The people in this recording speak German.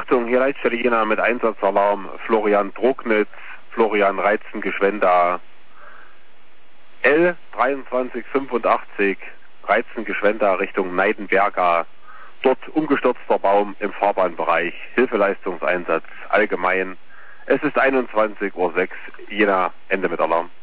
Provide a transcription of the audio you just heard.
Achtung, hier Leitstelle Jena mit Einsatzalarm. Florian Drucknitz, Florian Reitzen-Geschwenda. L2385 Reitzen-Geschwenda Richtung Neidenberga. Dort umgestürzter Baum im Fahrbahnbereich. Hilfeleistungseinsatz allgemein. Es ist 21:06 Uhr, Jena, Ende mit Alarm.